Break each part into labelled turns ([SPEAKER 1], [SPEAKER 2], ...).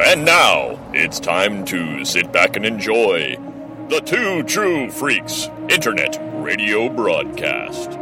[SPEAKER 1] And now, it's time to sit back and enjoy the Two True Freaks Internet Radio Broadcast.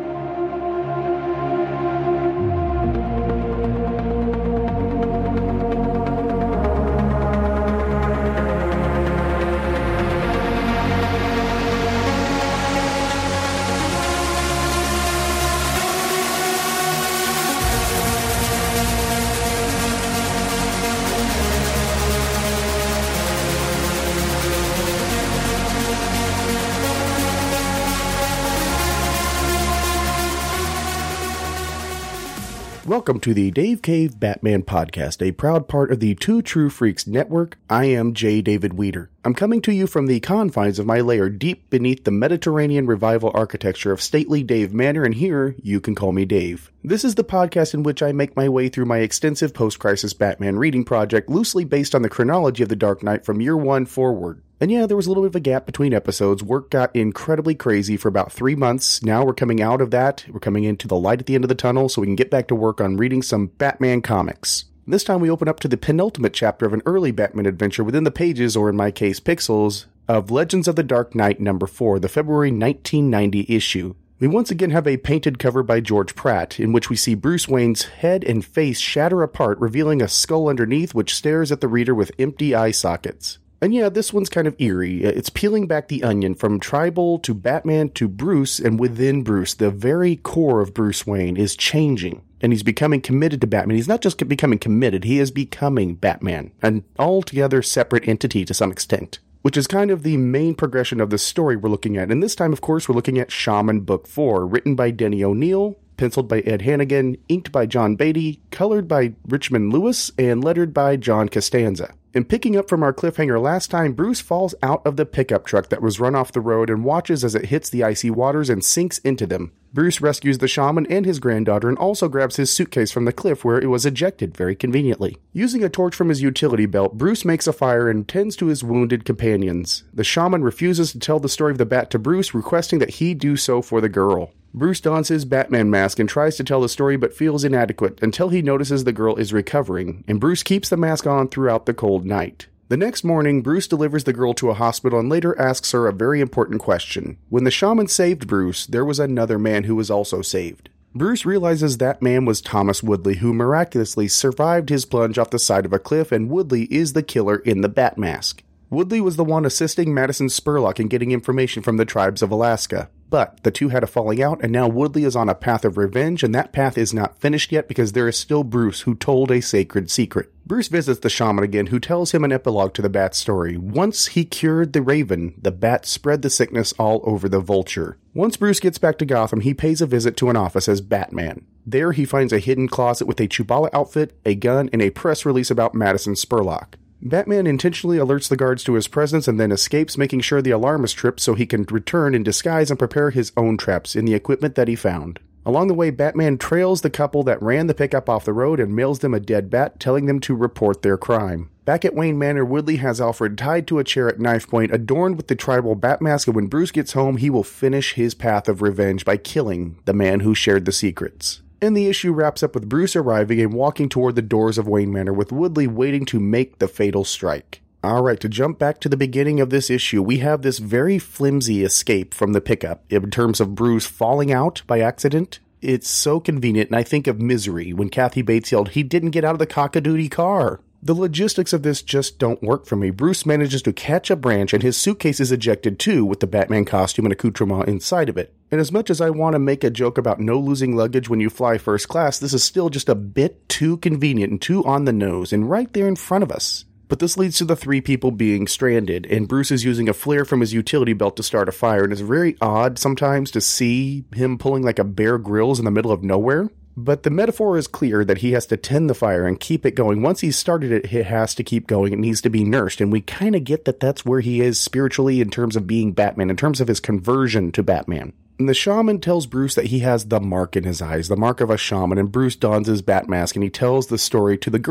[SPEAKER 2] Welcome to the Dave Cave Batman Podcast, a proud part of the Two True Freaks Network. I am J. David Weeder. I'm coming to you from the confines of my lair deep beneath the Mediterranean revival architecture of stately Dave Manor, and here you can call me Dave. This is the podcast in which I make my way through my extensive post-crisis Batman reading project, loosely based on the chronology of The Dark Knight from year one forward. And yeah, there was a little bit of a gap between episodes. Work got incredibly crazy for about 3 months. Now we're coming out of that. We're coming into the light at the end of the tunnel so we can get back to work on reading some Batman comics. This time we open up to the penultimate chapter of an early Batman adventure within the pages, or in my case, pixels, of Legends of the Dark Knight number 4, the February 1990 issue. We once again have a painted cover by George Pratt, in which we see Bruce Wayne's head and face shatter apart, revealing a skull underneath which stares at the reader with empty eye sockets. And yeah, this one's kind of eerie. It's peeling back the onion from Tribal to Batman to Bruce, and within Bruce, the very core of Bruce Wayne is changing. And he's becoming committed to Batman. He's not just becoming committed, he is becoming Batman. An altogether separate entity to some extent. Which is kind of the main progression of the story we're looking at. And this time, of course, we're looking at Shaman Book 4, written by Denny O'Neil, penciled by Ed Hannigan, inked by John Beatty, colored by Richmond Lewis, and lettered by John Costanza. And picking up from our cliffhanger last time, Bruce falls out of the pickup truck that was run off the road and watches as it hits the icy waters and sinks into them. Bruce rescues the shaman and his granddaughter and also grabs his suitcase from the cliff where it was ejected very conveniently. Using a torch from his utility belt, Bruce makes a fire and tends to his wounded companions. The shaman refuses to tell the story of the bat to Bruce, requesting that he do so for the girl. Bruce dons his Batman mask and tries to tell the story but feels inadequate until he notices the girl is recovering, and Bruce keeps the mask on throughout the cold night. The next morning, Bruce delivers the girl to a hospital and later asks her a very important question. When the shaman saved Bruce, there was another man who was also saved. Bruce realizes that man was Thomas Woodley, who miraculously survived his plunge off the side of a cliff, and Woodley is the killer in the Bat Mask. Woodley was the one assisting Madison Spurlock in getting information from the tribes of Alaska. But the two had a falling out, and now Woodley is on a path of revenge, and that path is not finished yet because there is still Bruce, who told a sacred secret. Bruce visits the shaman again, who tells him an epilogue to the bat story. Once he cured the raven, the bat spread the sickness all over the vulture. Once Bruce gets back to Gotham, he pays a visit to an office as Batman. There he finds a hidden closet with a Chewbacca outfit, a gun, and a press release about Madison Spurlock. Batman intentionally alerts the guards to his presence and then escapes, making sure the alarm is tripped so he can return in disguise and prepare his own traps in the equipment that he found. Along the way, Batman trails the couple that ran the pickup off the road and mails them a dead bat, telling them to report their crime. Back at Wayne Manor, Woodley has Alfred tied to a chair at knife point, adorned with the tribal bat mask, and when Bruce gets home, he will finish his path of revenge by killing the man who shared the secrets. And the issue wraps up with Bruce arriving and walking toward the doors of Wayne Manor, with Woodley waiting to make the fatal strike. Alright, to jump back to the beginning of this issue, we have this very flimsy escape from the pickup in terms of Bruce falling out by accident. It's so convenient, and I think of Misery when Kathy Bates yelled, "He didn't get out of the cock-a-doodle car." The logistics of this just don't work for me. Bruce manages to catch a branch, and his suitcase is ejected too, with the Batman costume and accoutrement inside of it. And as much as I want to make a joke about no losing luggage when you fly first class, this is still just a bit too convenient and too on the nose, and right there in front of us. But this leads to the three people being stranded, and Bruce is using a flare from his utility belt to start a fire, and it's very odd sometimes to see him pulling like a Bear Grylls in the middle of nowhere. But the metaphor is clear that he has to tend the fire and keep it going. Once he's started it, it has to keep going. It needs to be nursed. And we kind of get that that's where he is spiritually in terms of being Batman, in terms of his conversion to Batman. And the shaman tells Bruce that he has the mark in his eyes, the mark of a shaman, and Bruce dons his bat mask and he tells the story to the girl.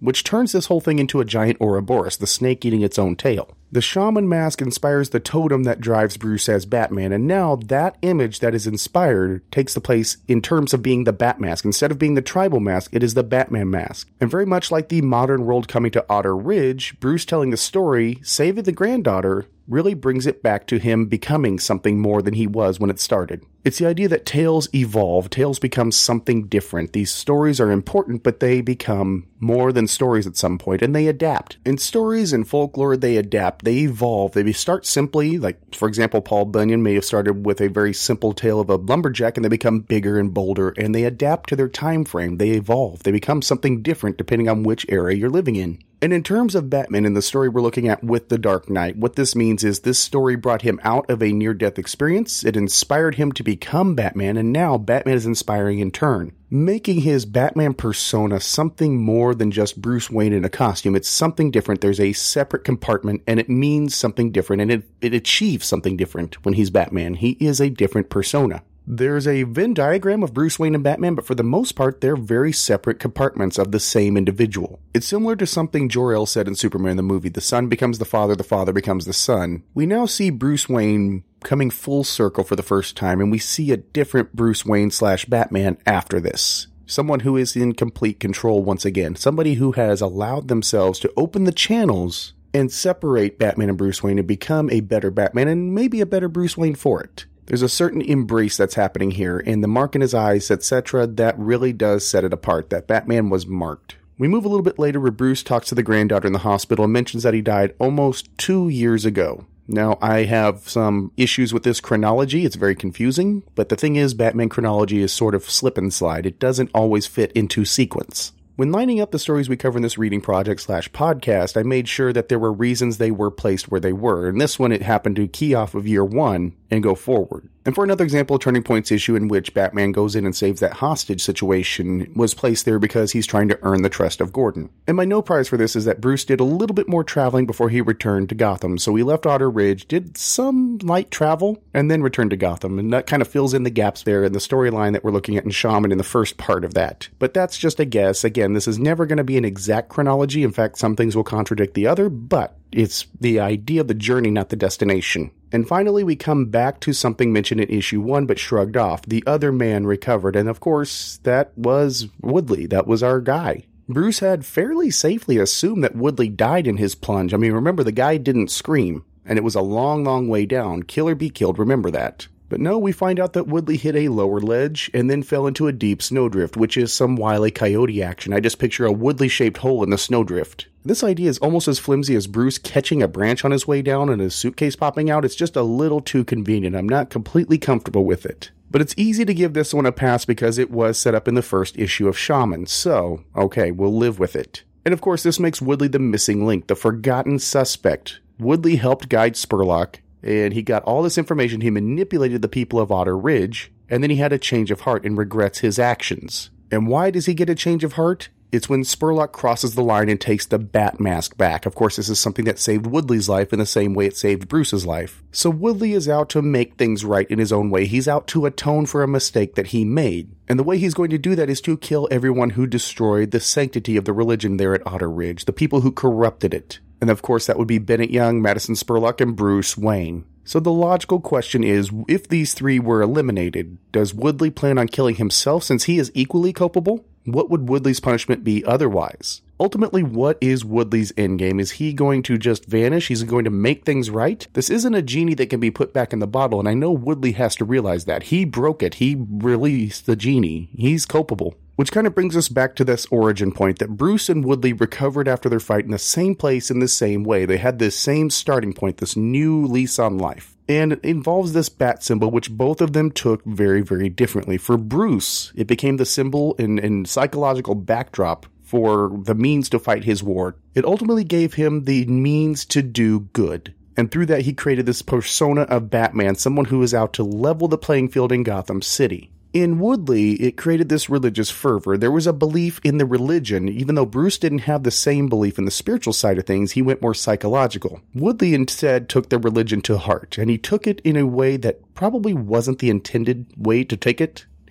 [SPEAKER 2] which turns this whole thing into a giant Ouroboros, the snake eating its own tail. The shaman mask inspires the totem that drives Bruce as Batman, and now that image that is inspired takes the place in terms of being the Bat mask. Instead of being the tribal mask, it is the Batman mask. And very much like the modern world coming to Otter Ridge, Bruce telling the story, saving the granddaughter, really brings it back to him becoming something more than he was when it started. It's the idea that tales evolve, tales become something different. These stories are important, but they become more than stories at some point, and they adapt. In stories and folklore, they adapt, they evolve. They start simply, like, for example, Paul Bunyan may have started with a very simple tale of a lumberjack, and they become bigger and bolder, and they adapt to their time frame. They evolve. They become something different depending on which era you're living in. And in terms of Batman in the story we're looking at with The Dark Knight, what this means is this story brought him out of a near-death experience, it inspired him to become Batman, and now Batman is inspiring in turn, making his Batman persona something more than just Bruce Wayne in a costume. It's something different. There's a separate compartment, and it means something different, and it achieves something different when he's Batman. He is a different persona. There's a Venn diagram of Bruce Wayne and Batman, but for the most part, they're very separate compartments of the same individual. It's similar to something Jor-El said in Superman the movie, the son becomes the father becomes the son. We now see Bruce Wayne coming full circle for the first time, and we see a different Bruce Wayne / Batman after this. Someone who is in complete control once again. Somebody who has allowed themselves to open the channels and separate Batman and Bruce Wayne and become a better Batman and maybe a better Bruce Wayne for it. There's a certain embrace that's happening here, and the mark in his eyes, etc., that really does set it apart, that Batman was marked. We move a little bit later where Bruce talks to the granddaughter in the hospital and mentions that he died almost 2 years ago. Now, I have some issues with this chronology. It's very confusing, but the thing is, Batman chronology is sort of slip and slide. It doesn't always fit into sequence. When lining up the stories we cover in this reading project / podcast, I made sure that there were reasons they were placed where they were. In this one, it happened to key off of year 1 and go forward. And for another example, Turning Point's issue in which Batman goes in and saves that hostage situation was placed there because he's trying to earn the trust of Gordon. And my no prize for this is that Bruce did a little bit more traveling before he returned to Gotham. So he left Otter Ridge, did some light travel, and then returned to Gotham. And that kind of fills in the gaps there in the storyline that we're looking at in Shaman in the first part of that. But that's just a guess. Again, this is never going to be an exact chronology. In fact, some things will contradict the other, but it's the idea of the journey, not the destination. And finally, we come back to something mentioned in issue 1 but shrugged off. The other man recovered, and of course, that was Woodley. That was our guy. Bruce had fairly safely assumed that Woodley died in his plunge. I mean, remember, the guy didn't scream, and it was a long, long way down. Kill or be killed, remember that. But no, we find out that Woodley hit a lower ledge and then fell into a deep snowdrift, which is some Wile E. Coyote action. I just picture a Woodley-shaped hole in the snowdrift. This idea is almost as flimsy as Bruce catching a branch on his way down and his suitcase popping out. It's just a little too convenient. I'm not completely comfortable with it. But it's easy to give this one a pass because it was set up in the first issue of Shaman. So, okay, we'll live with it. And of course, this makes Woodley the missing link, the forgotten suspect. Woodley helped guide Spurlock, and he got all this information. He manipulated the people of Otter Ridge, and then he had a change of heart and regrets his actions. And why does he get a change of heart? It's when Spurlock crosses the line and takes the Bat mask back. Of course, this is something that saved Woodley's life in the same way it saved Bruce's life. So Woodley is out to make things right in his own way. He's out to atone for a mistake that he made. And the way he's going to do that is to kill everyone who destroyed the sanctity of the religion there at Otter Ridge, the people who corrupted it. And of course, that would be Bennett Young, Madison Spurlock, and Bruce Wayne. So the logical question is, if these three were eliminated, does Woodley plan on killing himself since he is equally culpable? What would Woodley's punishment be otherwise? Ultimately, what is Woodley's endgame? Is he going to just vanish? He's going to make things right? This isn't a genie that can be put back in the bottle, and I know Woodley has to realize that. He broke it. He released the genie. He's culpable. Which kind of brings us back to this origin point that Bruce and Woodley recovered after their fight in the same place in the same way. They had this same starting point, this new lease on life. And it involves this bat symbol, which both of them took very, very differently. For Bruce, it became the symbol and psychological backdrop for the means to fight his war. It ultimately gave him the means to do good. And through that, he created this persona of Batman, someone who is out to level the playing field in Gotham City. In Woodley, it created this religious fervor. There was a belief in the religion. Even though Bruce didn't have the same belief in the spiritual side of things, he went more psychological. Woodley instead took the religion to heart, and he took it in a way that probably wasn't the intended way to take it.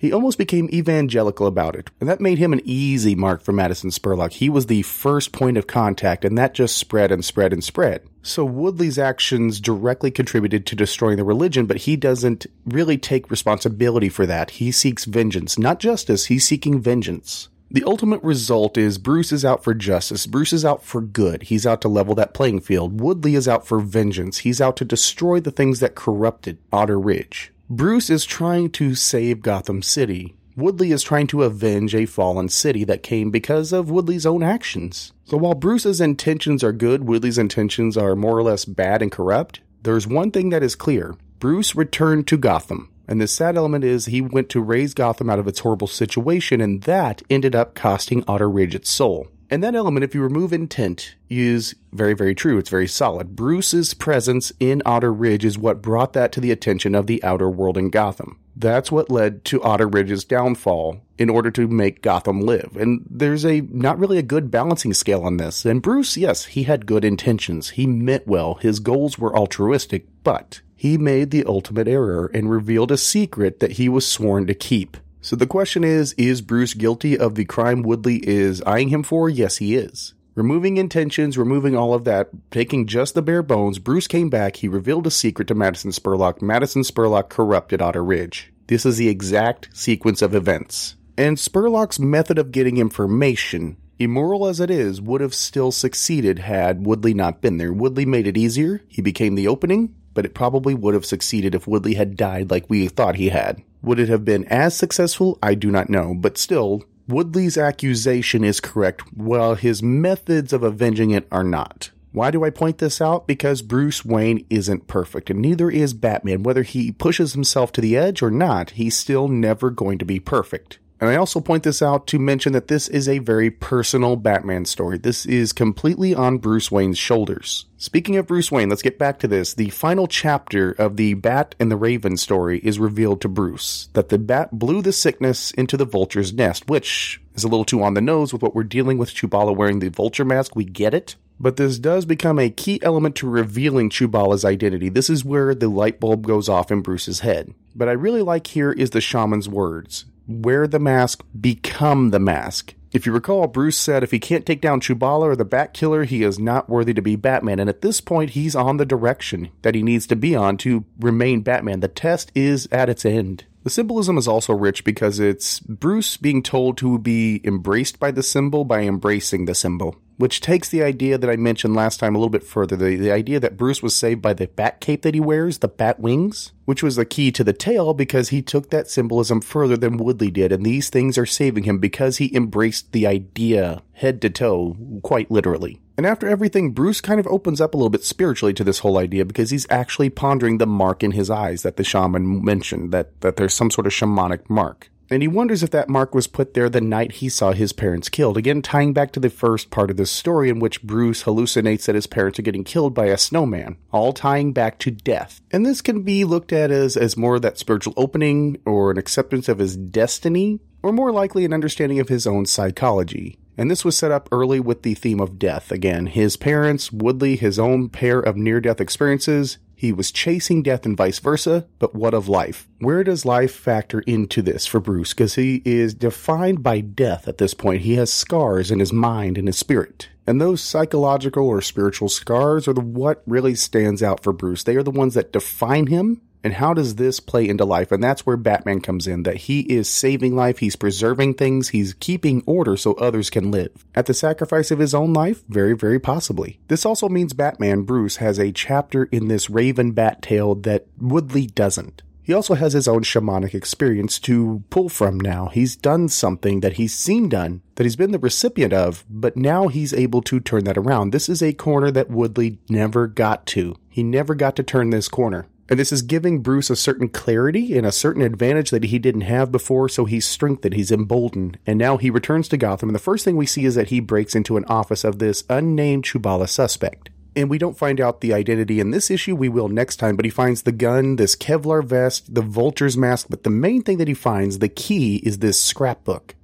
[SPEAKER 2] He almost became evangelical about it, and that made him an easy mark for Madison Spurlock. He was the first point of contact, and that just spread and spread and spread. So Woodley's actions directly contributed to destroying the religion, but he doesn't really take responsibility for that. He seeks vengeance, not justice, he's seeking vengeance. The ultimate result is Bruce is out for justice. Bruce is out for good. He's out to level that playing field. Woodley is out for vengeance. He's out to destroy the things that corrupted Otter Ridge. Bruce is trying to save Gotham City. Woodley is trying to avenge a fallen city that came because of Woodley's own actions. So while Bruce's intentions are good, Woodley's intentions are more or less bad and corrupt, there's one thing that is clear. Bruce returned to Gotham. And the sad element is he went to raise Gotham out of its horrible situation, and that ended up costing Otter Ridge its soul. And that element, if you remove intent, is very, very true. It's very solid. Bruce's presence in Otter Ridge is what brought that to the attention of the outer world in Gotham. That's what led to Otter Ridge's downfall in order to make Gotham live. And there's not really a good balancing scale on this. And Bruce, yes, he had good intentions. He meant well. His goals were altruistic, but he made the ultimate error and revealed a secret that he was sworn to keep. So the question is Bruce guilty of the crime Woodley is eyeing him for? Yes, he is. Removing intentions, removing all of that, taking just the bare bones, Bruce came back, he revealed a secret to Madison Spurlock. Madison Spurlock corrupted Otter Ridge. This is the exact sequence of events. And Spurlock's method of getting information, immoral as it is, would have still succeeded had Woodley not been there. Woodley made it easier, he became the opening, but it probably would have succeeded if Woodley had died like we thought he had. Would it have been as successful? I do not know, but still, Woodley's accusation is correct, while his methods of avenging it are not. Why do I point this out? Because Bruce Wayne isn't perfect, and neither is Batman. Whether he pushes himself to the edge or not, he's still never going to be perfect. And I also point this out to mention that this is a very personal Batman story. This is completely on Bruce Wayne's shoulders. Speaking of Bruce Wayne, let's get back to this. The final chapter of the Bat and the Raven story is revealed to Bruce, that the Bat blew the sickness into the Vulture's nest, which is a little too on the nose with what we're dealing with Chubala wearing the Vulture mask. We get it. But this does become a key element to revealing Chubala's identity. This is where the light bulb goes off in Bruce's head. But I really like here is the shaman's words. Wear the mask, become the mask. If you recall, Bruce said if he can't take down Chubala or the Bat Killer, he is not worthy to be Batman. And at this point, he's on the direction that he needs to be on to remain Batman. The test is at its end. The symbolism is also rich because it's Bruce being told to be embraced by the symbol by embracing the symbol, which takes the idea that I mentioned last time a little bit further. The idea that Bruce was saved by the bat cape that he wears, the bat wings, which was the key to the tale because he took that symbolism further than Woodley did. And these things are saving him because he embraced the idea head to toe, quite literally. And after everything, Bruce kind of opens up a little bit spiritually to this whole idea because he's actually pondering the mark in his eyes that the shaman mentioned, that there's some sort of shamanic mark. And he wonders if that mark was put there the night he saw his parents killed. Again, tying back to the first part of this story in which Bruce hallucinates that his parents are getting killed by a snowman, all tying back to death. And this can be looked at as more of that spiritual opening or an acceptance of his destiny, or more likely an understanding of his own psychology. And this was set up early with the theme of death. Again, his parents, Woodley, his own pair of near-death experiences. He was chasing death and vice versa, but what of life? Where does life factor into this for Bruce? Because he is defined by death at this point. He has scars in his mind and his spirit. And those psychological or spiritual scars are what really stands out for Bruce. They are the ones that define him. And how does this play into life? And that's where Batman comes in, that he is saving life, he's preserving things, he's keeping order so others can live. At the sacrifice of his own life? Very, very possibly. This also means Batman, Bruce, has a chapter in this Raven Bat tale that Woodley doesn't. He also has his own shamanic experience to pull from now. He's done something that he's seen done, that he's been the recipient of, but now he's able to turn that around. This is a corner that Woodley never got to. He never got to turn this corner. And this is giving Bruce a certain clarity and a certain advantage that he didn't have before, so he's strengthened, he's emboldened. And now he returns to Gotham, and the first thing we see is that he breaks into an office of this unnamed Chubala suspect. And we don't find out the identity in this issue, we will next time, but he finds the gun, this Kevlar vest, the Vulture's mask, but the main thing that he finds, the key, is this scrapbook.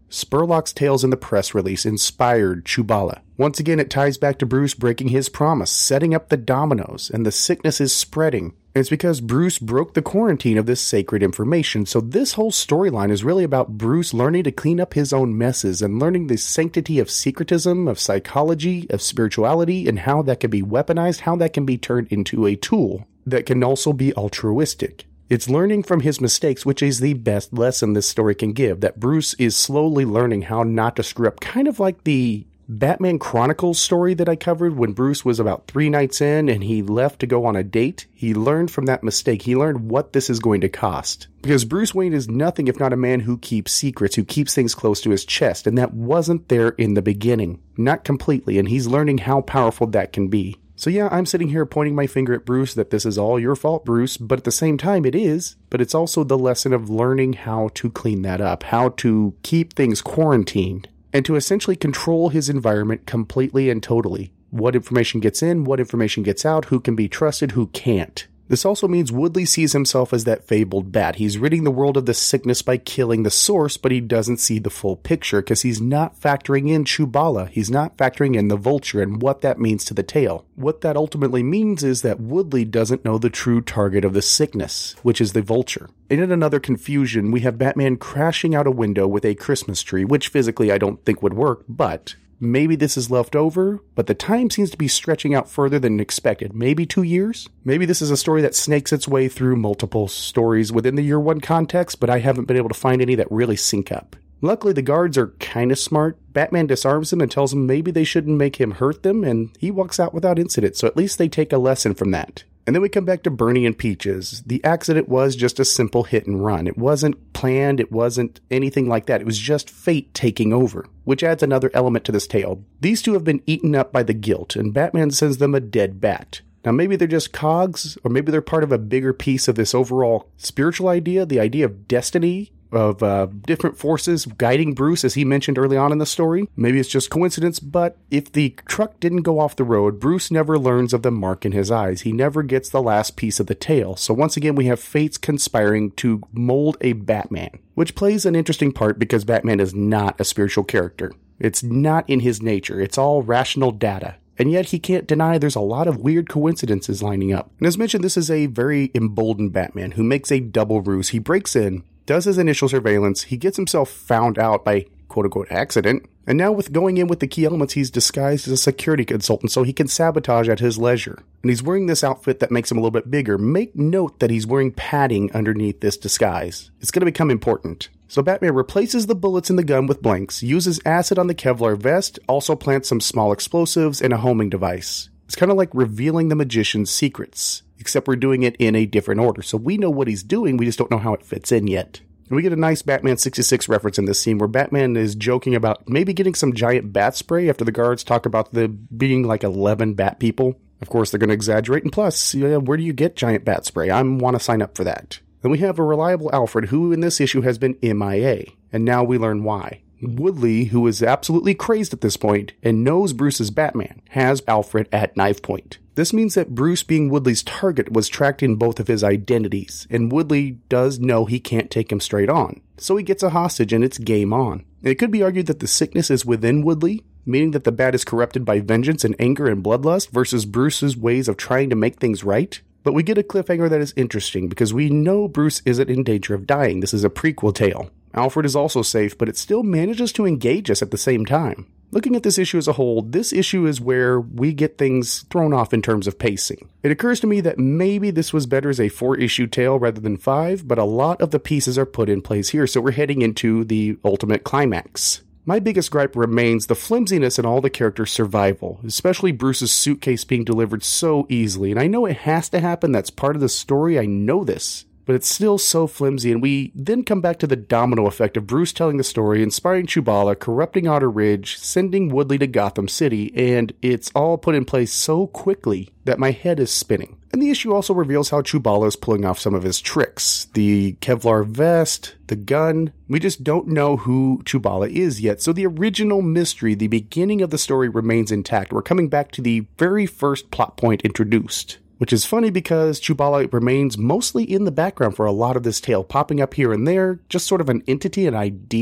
[SPEAKER 2] Spurlock's tales in the press release inspired Chubala. Once again, it ties back to Bruce breaking his promise, setting up the dominoes, and the sickness is spreading. And it's because Bruce broke the quarantine of this sacred information, so this whole storyline is really about Bruce learning to clean up his own messes and learning the sanctity of secretism, of psychology, of spirituality, and how that can be weaponized, how that can be turned into a tool that can also be altruistic. It's learning from his mistakes, which is the best lesson this story can give, that Bruce is slowly learning how not to screw up, kind of like the Batman Chronicles story that I covered when Bruce was about 3 nights in and he left to go on a date. He learned from that mistake. He learned what this is going to cost. Because Bruce Wayne is nothing if not a man who keeps secrets, who keeps things close to his chest, and that wasn't there in the beginning. Not completely, and he's learning how powerful that can be. So yeah, I'm sitting here pointing my finger at Bruce that this is all your fault, Bruce, but at the same time it is, but it's also the lesson of learning how to clean that up, how to keep things quarantined, and to essentially control his environment completely and totally. What information gets in, what information gets out, who can be trusted, who can't. This also means Woodley sees himself as that fabled bat. He's ridding the world of the sickness by killing the source, but he doesn't see the full picture because he's not factoring in Chubala. He's not factoring in the vulture and what that means to the tale. What that ultimately means is that Woodley doesn't know the true target of the sickness, which is the vulture. And in another confusion, we have Batman crashing out a window with a Christmas tree, which physically I don't think would work, but maybe this is left over, but the time seems to be stretching out further than expected. Maybe 2 years? Maybe this is a story that snakes its way through multiple stories within the year one context, but I haven't been able to find any that really sync up. Luckily, the guards are kind of smart. Batman disarms them and tells them maybe they shouldn't make him hurt them, and he walks out without incident, so at least they take a lesson from that. And then we come back to Bernie and Peaches. The accident was just a simple hit and run. It wasn't planned. It wasn't anything like that. It was just fate taking over, which adds another element to this tale. These two have been eaten up by the guilt, and Batman sends them a dead bat. Now, maybe they're just cogs, or maybe they're part of a bigger piece of this overall spiritual idea, the idea of destiny, of different forces guiding Bruce, as he mentioned early on in the story. Maybe it's just coincidence, but if the truck didn't go off the road, Bruce never learns of the mark in his eyes. He never gets the last piece of the tale. So once again, we have fates conspiring to mold a Batman, which plays an interesting part because Batman is not a spiritual character. It's not in his nature. It's all rational data. And yet he can't deny there's a lot of weird coincidences lining up. And as mentioned, this is a very emboldened Batman who makes a double ruse. He breaks in, does his initial surveillance, he gets himself found out by quote-unquote accident, and now with going in with the key elements, he's disguised as a security consultant so he can sabotage at his leisure. And he's wearing this outfit that makes him a little bit bigger. Make note that he's wearing padding underneath this disguise. It's going to become important. So Batman replaces the bullets in the gun with blanks, uses acid on the Kevlar vest, also plants some small explosives and a homing device. It's kind of like revealing the magician's secrets, except we're doing it in a different order. So we know what he's doing, we just don't know how it fits in yet. And we get a nice Batman 66 reference in this scene where Batman is joking about maybe getting some giant bat spray after the guards talk about there being like 11 bat people. Of course, they're going to exaggerate. And plus, where do you get giant bat spray? I want to sign up for that. Then we have a reliable Alfred who in this issue has been MIA. And now we learn why. Woodley, who is absolutely crazed at this point and knows Bruce is Batman, has Alfred at knife point. This means that Bruce, being Woodley's target, was tracked in both of his identities, and Woodley does know he can't take him straight on. So he gets a hostage and it's game on. And it could be argued that the sickness is within Woodley, meaning that the bat is corrupted by vengeance and anger and bloodlust versus Bruce's ways of trying to make things right. But we get a cliffhanger that is interesting because we know Bruce isn't in danger of dying. This is a prequel tale. Alfred is also safe, but it still manages to engage us at the same time. Looking at this issue as a whole, this issue is where we get things thrown off in terms of pacing. It occurs to me that maybe this was better as a 4-issue tale rather than 5, but a lot of the pieces are put in place here, so we're heading into the ultimate climax. My biggest gripe remains the flimsiness in all the characters' survival, especially Bruce's suitcase being delivered so easily, and I know it has to happen, that's part of the story, I know this. But it's still so flimsy, and we then come back to the domino effect of Bruce telling the story, inspiring Chubala, corrupting Otter Ridge, sending Woodley to Gotham City, and it's all put in place so quickly that my head is spinning. And the issue also reveals how Chubala is pulling off some of his tricks. The Kevlar vest, the gun, we just don't know who Chubala is yet, so the original mystery, the beginning of the story remains intact. We're coming back to the very first plot point introduced. Which is funny because Chubala remains mostly in the background for a lot of this tale, popping up here and there, just sort of an entity, an idea.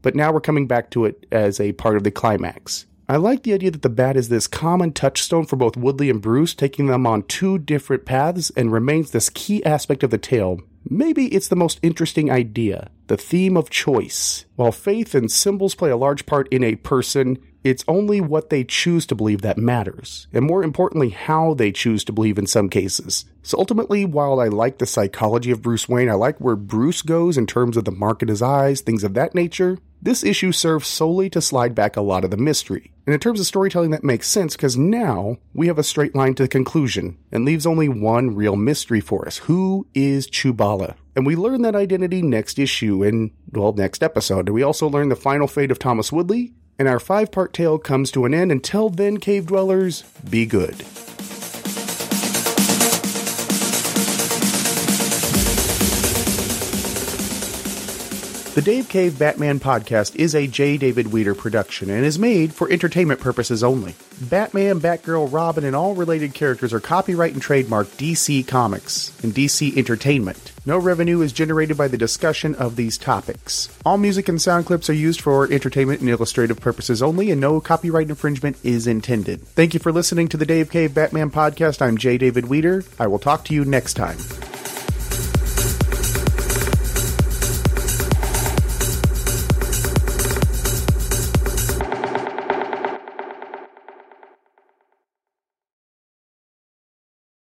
[SPEAKER 2] but now we're coming back to it as a part of the climax. I like the idea that the bat is this common touchstone for both Woodley and Bruce, taking them on two different paths, and remains this key aspect of the tale. Maybe it's the most interesting idea, the theme of choice. While faith and symbols play a large part in a person, it's only what they choose to believe that matters, and more importantly, how they choose to believe in some cases. So ultimately, while I like the psychology of Bruce Wayne, I like where Bruce goes in terms of the mark in his eyes, things of that nature, this issue serves solely to slide back a lot of the mystery. And in terms of storytelling, that makes sense, because now we have a straight line to the conclusion, and leaves only one real mystery for us. Who is Chubala? And we learn that identity next issue next episode. And we also learn the final fate of Thomas Woodley, and our 5-part tale comes to an end. Until then, cave dwellers, be good. The Dave Cave Batman Podcast is a J. David Weeder production and is made for entertainment purposes only. Batman, Batgirl, Robin, and all related characters are copyright and trademark DC Comics and DC Entertainment. No revenue is generated by the discussion of these topics. All music and sound clips are used for entertainment and illustrative purposes only, and no copyright infringement is intended. Thank you for listening to the Dave Cave Batman Podcast. I'm J. David Weeder. I will talk to you next time.